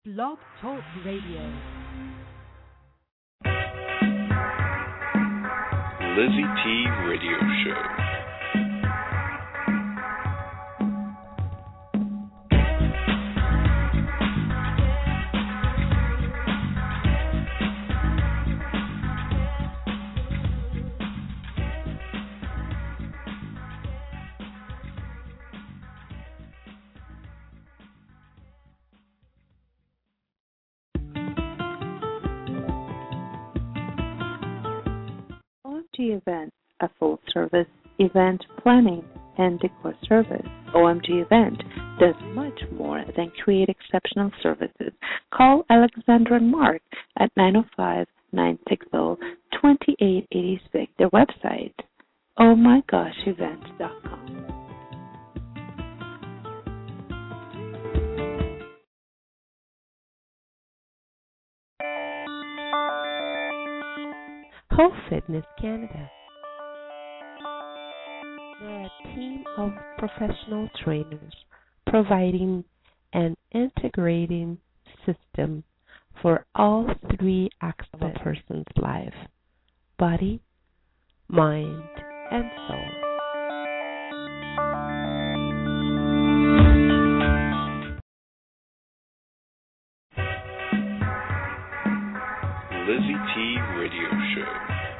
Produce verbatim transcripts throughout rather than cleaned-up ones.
Blog Talk Radio. Lizzie T Radio Show. O M G Event, a full-service event planning and decor service. O M G Event does much more than create exceptional services. Call Alexandra and Mark at nine oh five, nine six zero, two eight eight six. Their website, oh my gosh events dot com. Whole Fitness Canada. They're a team of professional trainers providing an integrating system for all three aspects of a person's life: body, mind, and soul. Lizzie T Radio Show.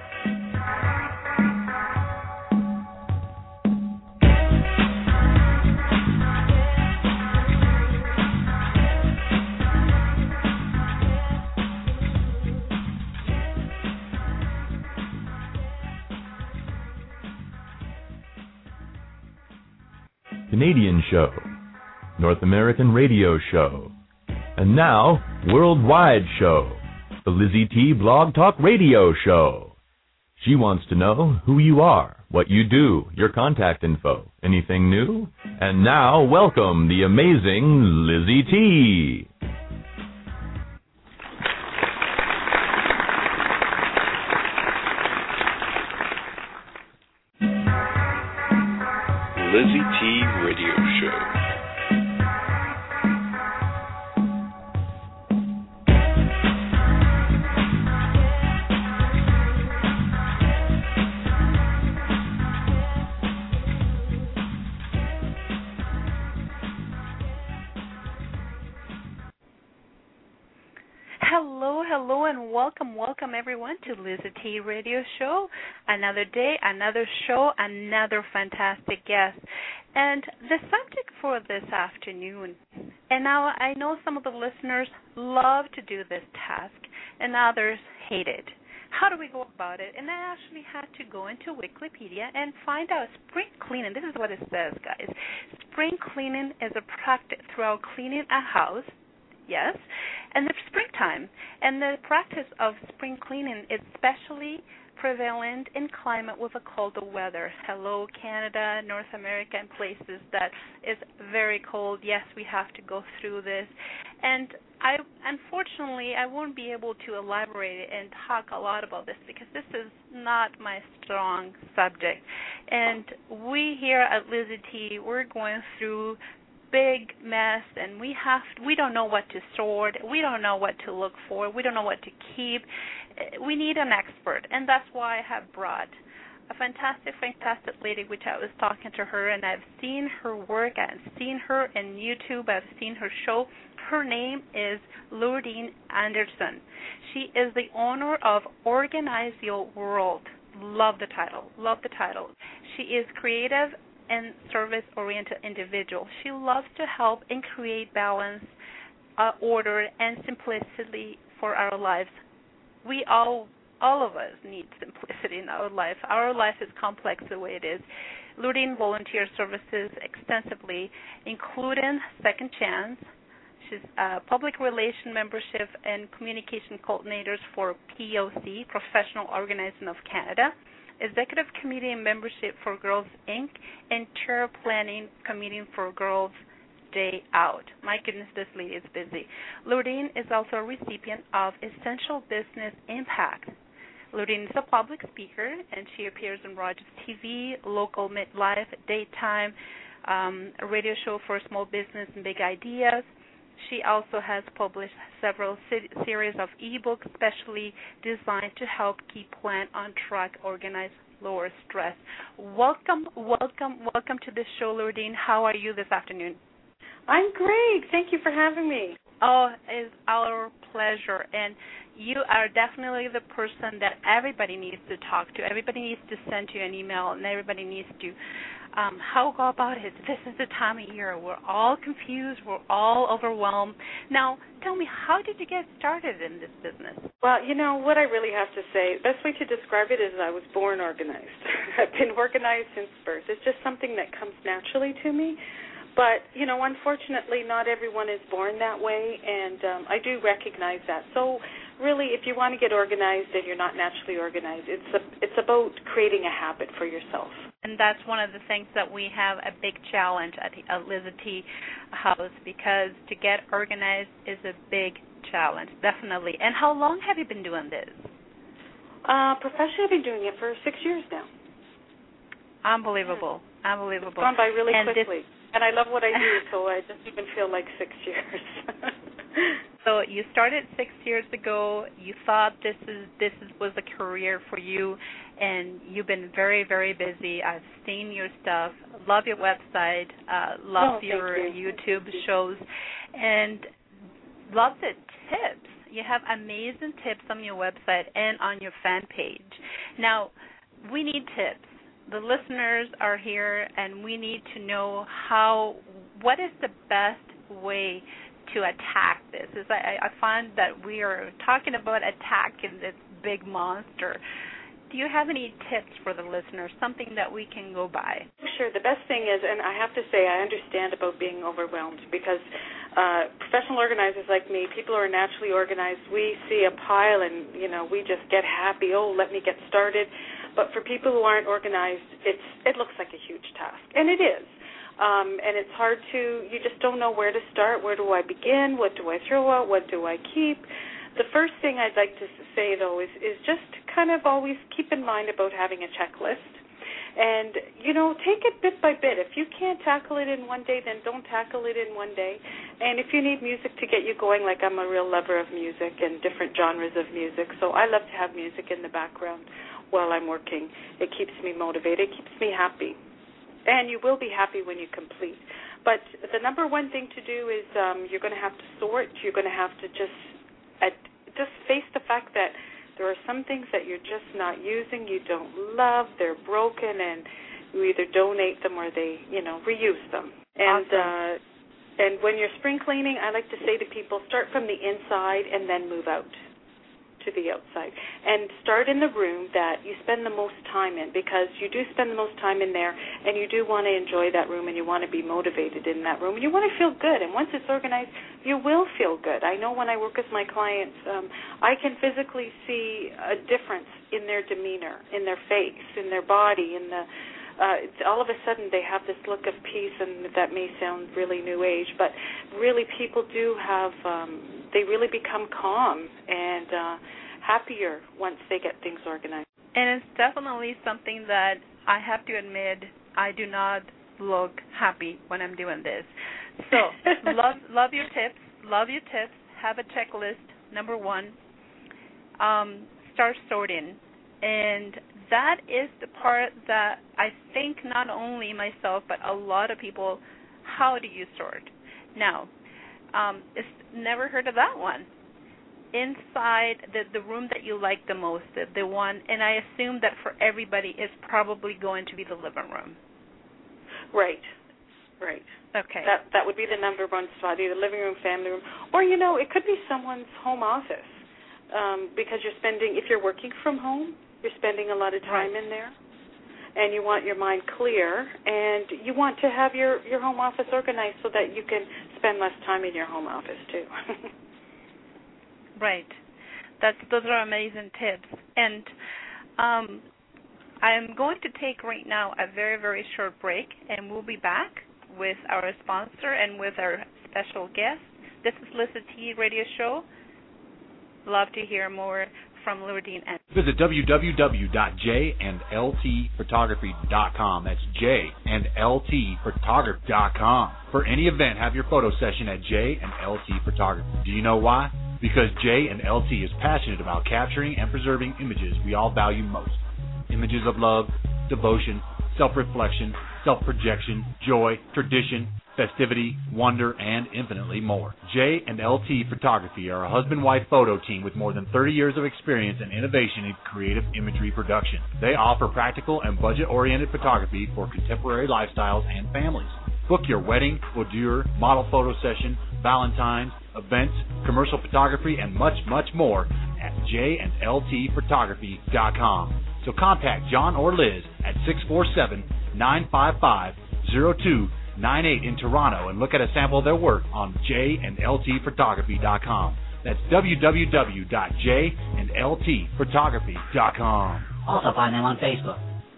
Canadian Show, North American Radio Show, and now Worldwide Show, the Lizzie T Blog Talk Radio Show. She wants to know who you are, what you do, your contact info, anything new. And now, welcome the amazing Lizzie T. Lizzie T Radio Show. Hello, hello, and welcome, welcome everyone to Lizzie T Radio Show. Another day, another show, another fantastic guest. And the subject for this afternoon, and now I know some of the listeners love to do this task, and others hate it. How do we go about it? And I actually had to go into Wikipedia and find out spring cleaning. This is what it says, guys. Spring cleaning is a practice throughout cleaning a house. Yes, and the springtime, and the practice of spring cleaning is especially prevalent in climate with a colder weather. Hello, Canada, North America, and places that is very cold. Yes, we have to go through this, and I unfortunately I won't be able to elaborate and talk a lot about this because this is not my strong subject. And we here at Lizzie T, we're going through big mess, and we have we don't know what to sort, we don't know what to look for, we don't know what to keep. We need an expert, and that's why I have brought a fantastic, fantastic lady, which I was talking to her, and I've seen her work, I've seen her in YouTube, I've seen her show. Her name is Lourdine Anderson. She is the owner of Organize Your World. Love the title, love the title. She is creative and service-oriented individual. She loves to help and create balance, uh, order, and simplicity for our lives. We all, all of us need simplicity in our life. Our life is complex the way it is. Lourdine volunteer services extensively, including Second Chance. She's a public relation membership and communication coordinators for P O C, Professional Organizing of Canada, Executive Committee and membership for Girls Incorporated, and Chair Planning Committee for Girls Day Out. My goodness, this lady is busy. Lourdine is also a recipient of Essential Business Impact. Lourdine is a public speaker, and she appears on Rogers T V, Local Midlife, Daytime, um, a radio show for small business and big ideas. She also has published several se- series of ebooks specially designed to help keep plan on track, organize, lower stress. Welcome, welcome, welcome to the show, Lordine. How are you this afternoon? I'm great. Thank you for having me. Oh, it's our pleasure. And you are definitely the person that everybody needs to talk to. Everybody needs to send you an email, and everybody needs to um, how go about it. This is the time of year. We're all confused. We're all overwhelmed. Now, tell me, how did you get started in this business? Well, you know, what I really have to say, the best way to describe it is I was born organized. I've been organized since birth. It's just something that comes naturally to me. But, you know, unfortunately, not everyone is born that way, and um, I do recognize that. So, really, if you want to get organized and you're not naturally organized, it's a, it's about creating a habit for yourself. And that's one of the things that we have a big challenge at the at Liz T House, because to get organized is a big challenge, definitely. And how long have you been doing this? Uh, professionally, I've been doing it for six years now. Unbelievable. Unbelievable. It's gone by really and quickly. This, and I love what I do, so I just even feel like six years. So you started six years ago. You thought this is this is, was a career for you, and you've been very, very busy. I've seen your stuff. Love your website. Uh, love oh, your you. YouTube shows, and love the tips. You have amazing tips on your website and on your fan page. Now, we need tips. The listeners are here, and we need to know how. What is the best way to attack this? Is I, I find that we are talking about attacking this big monster. Do you have any tips for the listeners, something that we can go by? Sure. The best thing is, and I have to say I understand about being overwhelmed, because uh, professional organizers like me, people who are naturally organized, we see a pile and, you know, we just get happy, oh, let me get started. But for people who aren't organized, it's it looks like a huge task, and it is. Um, and it's hard to, you just don't know where to start. Where do I begin? What do I throw out? What do I keep? The first thing I'd like to say, though, is, is just kind of always keep in mind about having a checklist. And, you know, take it bit by bit. If you can't tackle it in one day, then don't tackle it in one day. And if you need music to get you going, like I'm a real lover of music and different genres of music, so I love to have music in the background while I'm working. It keeps me motivated. It keeps me happy. And you will be happy when you complete. But the number one thing to do is um, you're going to have to sort. You're going to have to just uh, just face the fact that there are some things that you're just not using, you don't love, they're broken, and you either donate them or they, you know, reuse them. And awesome. uh, and when you're spring cleaning, I like to say to people, start from the inside and then move out to the outside, and start in the room that you spend the most time in, because you do spend the most time in there, and you do want to enjoy that room, and you want to be motivated in that room, and you want to feel good. And once it's organized, you will feel good. I know when I work with my clients, um, I can physically see a difference in their demeanor, in their face, in their body, in the Uh, it's, all of a sudden they have this look of peace, and that may sound really new age, but really people do have, um, they really become calm and uh, happier once they get things organized. And it's definitely something that I have to admit, I do not look happy when I'm doing this. So love, love your tips, love your tips, have a checklist, number one, um, start sorting. And that is the part that I think not only myself but a lot of people, how do you sort? Now, um, it's never heard of that one. Inside the, the room that you like the most, the, the one, and I assume that for everybody it's probably going to be the living room. Right, right. Okay. That that would be the number one spot, either living room, family room, or, you know, it could be someone's home office, um, because you're spending, if you're working from home, you're spending a lot of time right. in there, and you want your mind clear, and you want to have your, your home office organized so that you can spend less time in your home office, too. Right. That's, those are amazing tips. And um, I'm going to take right now a very, very short break, and we'll be back with our sponsor and with our special guest. This is Liz T Radio Show. Love to hear more from Lurdine and Visit w w w dot j and l t photography dot com. That's j and l t photography dot com. For any event, have your photo session at J and L T Photography. Do you know why? Because J and L T is passionate about capturing and preserving images we all value most. Images of love, devotion, self-reflection, self-projection, joy, tradition, festivity, wonder, and infinitely more. J and L T Photography are a husband-wife photo team with more than thirty years of experience and innovation in creative imagery production. They offer practical and budget-oriented photography for contemporary lifestyles and families. Book your wedding, boudoir, model photo session, Valentine's, events, commercial photography, and much, much more at j and l t photography dot com. So contact John or Liz at six four seven, nine five five, zero two nine eight in Toronto and look at a sample of their work on j and l t photography dot com. That's w w w dot j and l t photography dot com. Also find them on Facebook.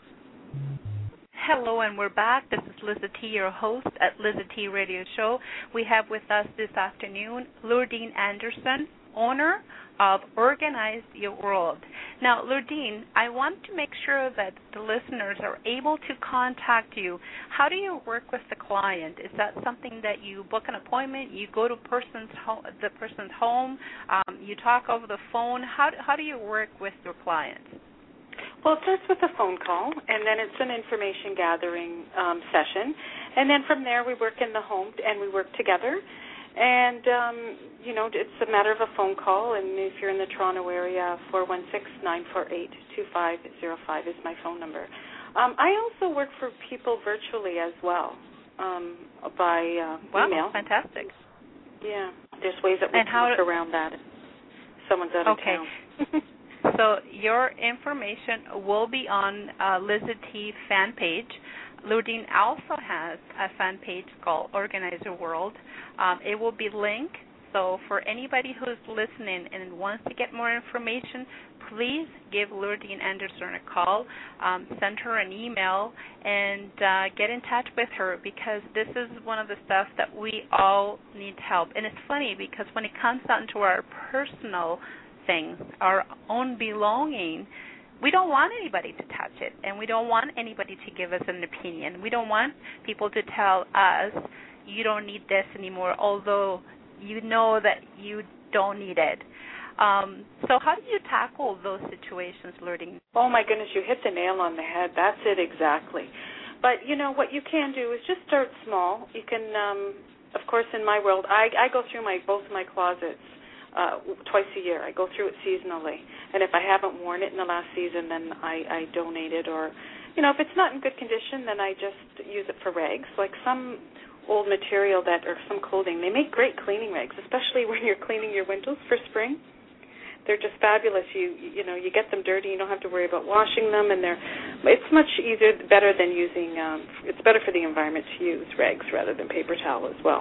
Hello, and we're back. This is Lizzie T, your host at Lizzie T Radio Show. We have with us this afternoon Lurdine Anderson, owner of Organize Your World. Now, Lurdine, I want to make sure that the listeners are able to contact you. How do you work with the client? Is that something that you book an appointment, you go to person's ho- the person's home, um, you talk over the phone? How, how do you work with your clients? Well, it starts with a phone call, and then it's an information gathering um, session. And then from there we work in the home, and we work together. And, um, you know, it's a matter of a phone call, and if you're in the Toronto area, four one six, nine four eight, two five zero five is my phone number. Um, I also work for people virtually as well, um, by uh, wow, email. Wow, fantastic. Yeah, there's ways that we and can how work around that if someone's out okay. of town. So your information will be on uh, Lizzie T fan page. Lurdine also has a fan page called Organize Your World. Um, it will be linked. So for anybody who's listening and wants to get more information, please give Lurdine Anderson a call, um, send her an email, and uh, get in touch with her, because this is one of the stuff that we all need help. And it's funny because when it comes down to our personal things, our own belonging, we don't want anybody to touch it, and we don't want anybody to give us an opinion. We don't want people to tell us, you don't need this anymore, although you know that you don't need it. Um, so how do you tackle those situations, Lurdine? Oh, my goodness, you hit the nail on the head. That's it exactly. But, you know, what you can do is just start small. You can, um, of course, in my world, I, I go through my both my closets Uh, twice a year. I go through it seasonally, and if I haven't worn it in the last season, then I, I donate it, or, you know, if it's not in good condition, then I just use it for rags. Like some old material that, or some clothing, they make great cleaning rags, especially when you're cleaning your windows for spring. They're just fabulous. You you know, you get them dirty, you don't have to worry about washing them, and they're, it's much easier, better than using, um, it's better for the environment to use rags rather than paper towel as well.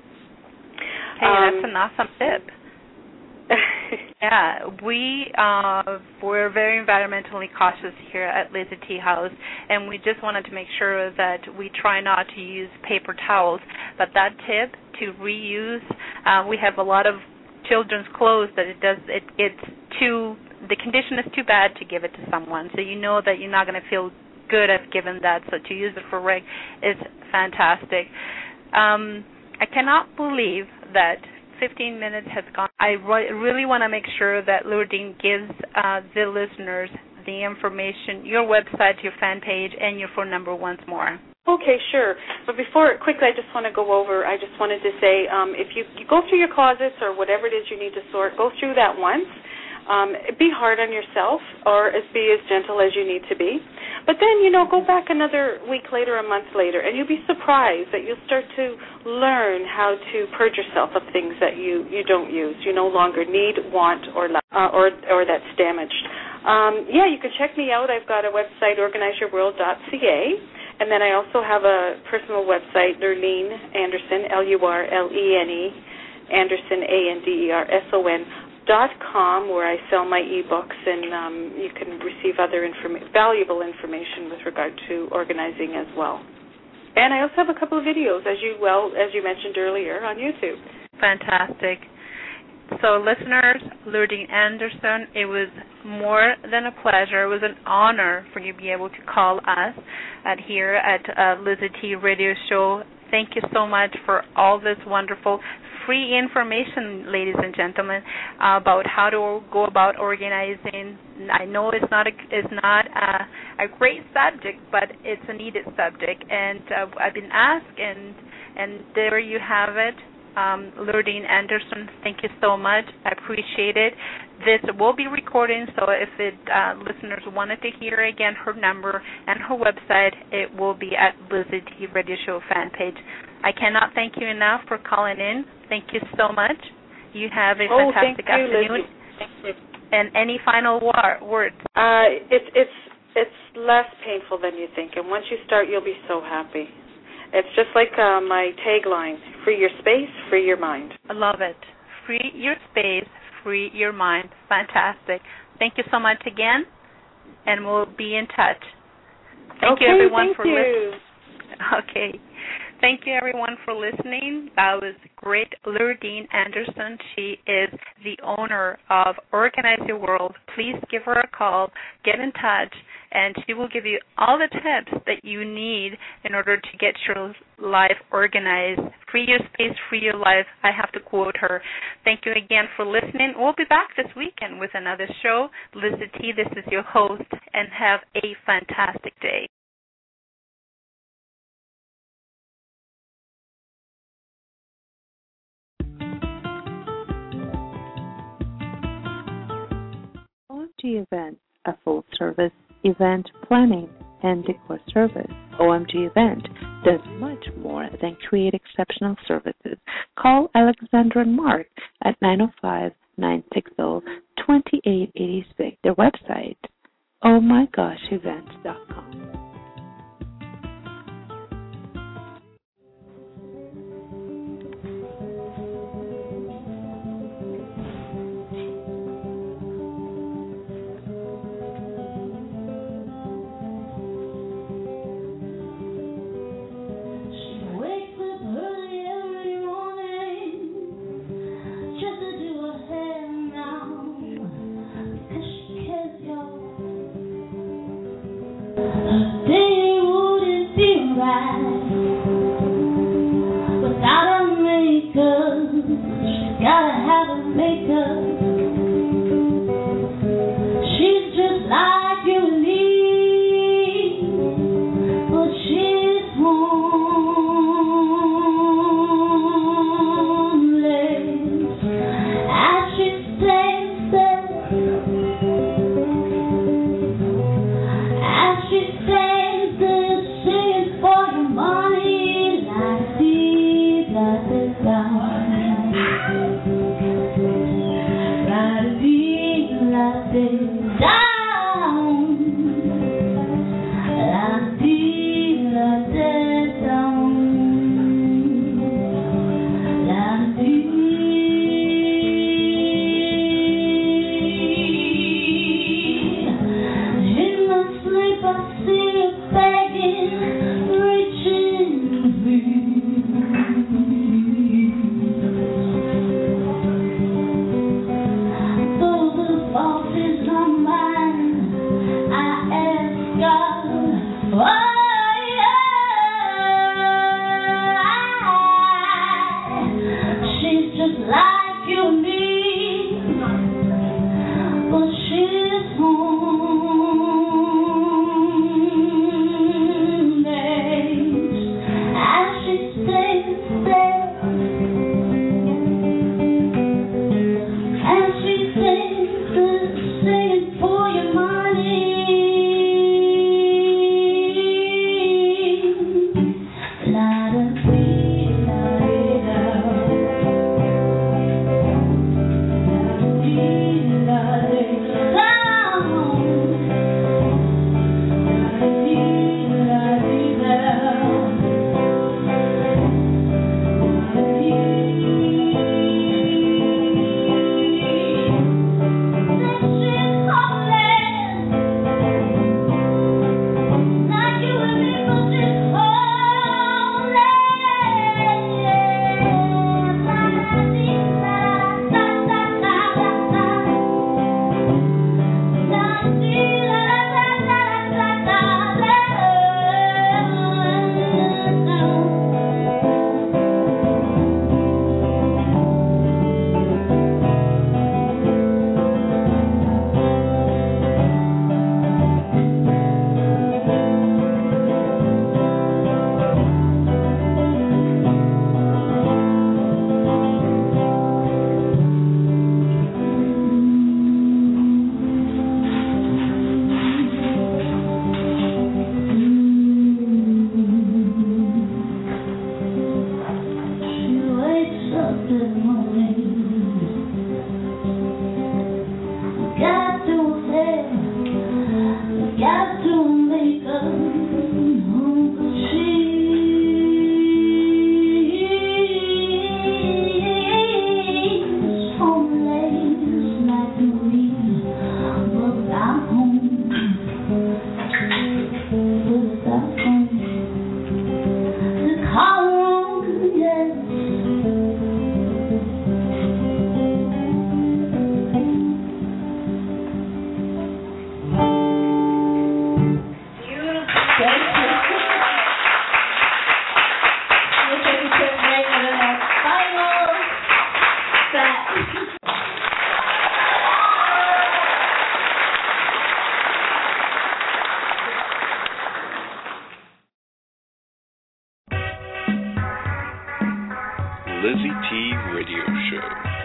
Hey, um, that's an awesome tip. Yeah, we uh, we're very environmentally cautious here at Lizzie T House, and we just wanted to make sure that we try not to use paper towels. But that tip to reuse, uh, we have a lot of children's clothes that it does it gets too the condition is too bad to give it to someone, so you know that you're not going to feel good at giving that. So to use it for reg is fantastic. Um, I cannot believe that fifteen minutes has gone. I re- really want to make sure that Lurdine gives uh, the listeners the information, your website, your fan page, and your phone number once more. Okay, sure. But before, quickly, I just want to go over, I just wanted to say, um, if you, you go through your closets or whatever it is you need to sort, go through that once. Um, be hard on yourself, or as be as gentle as you need to be. But then, you know, go back another week later, a month later, and you'll be surprised that you'll start to learn how to purge yourself of things that you, you don't use, you no longer need, want, or uh, or or that's damaged. Um, yeah, you can check me out. I've got a website, organize your world dot c a, and then I also have a personal website, Lurdine Anderson, L U R L E N E, Anderson, A N D E R S O N, dot com, where I sell my ebooks, and um, you can receive other informa- valuable information with regard to organizing as well. And I also have a couple of videos, as you well as you mentioned earlier, on YouTube. Fantastic. So, listeners, Lurdine Anderson, it was more than a pleasure. It was an honor for you to be able to call us at here at uh, Lizzie T Radio Show. Thank you so much for all this wonderful free information, ladies and gentlemen, uh, about how to go about organizing. I know it's not a, it's not a, a great subject, but it's a needed subject. And uh, I've been asked, and and there you have it. Um, Lurdine Anderson, thank you so much. I appreciate it. This will be recording, so if it, uh, listeners wanted to hear again her number and her website, it will be at Lizzie T Radio Show fan page. I cannot thank you enough for calling in. Thank you so much. You have a oh, fantastic thank you, afternoon. Lizzie. Thank you. And any final war- words? Uh, it's it's it's less painful than you think, and once you start, you'll be so happy. It's just like uh, my tagline: free your space, free your mind. I love it. Free your space, free your mind. Fantastic. Thank you so much again, and we'll be in touch. Thank okay, you, everyone, thank for you. listening. Okay. Thank you, everyone, for listening. That was great. Lurdine Anderson. She is the owner of Organize Your World. Please give her a call. Get in touch, and she will give you all the tips that you need in order to get your life organized. Free your space, free your life. I have to quote her. Thank you again for listening. We'll be back this weekend with another show. Lizzie T, this is your host, and have a fantastic day. O M G Events, a full-service event planning and decor service. O M G Event does much more than create exceptional services. Call Alexandra and Mark at nine oh five, nine six zero, two eight eight six. Their website, oh my gosh events dot com. Those are the bosses Lizzie T Radio Show.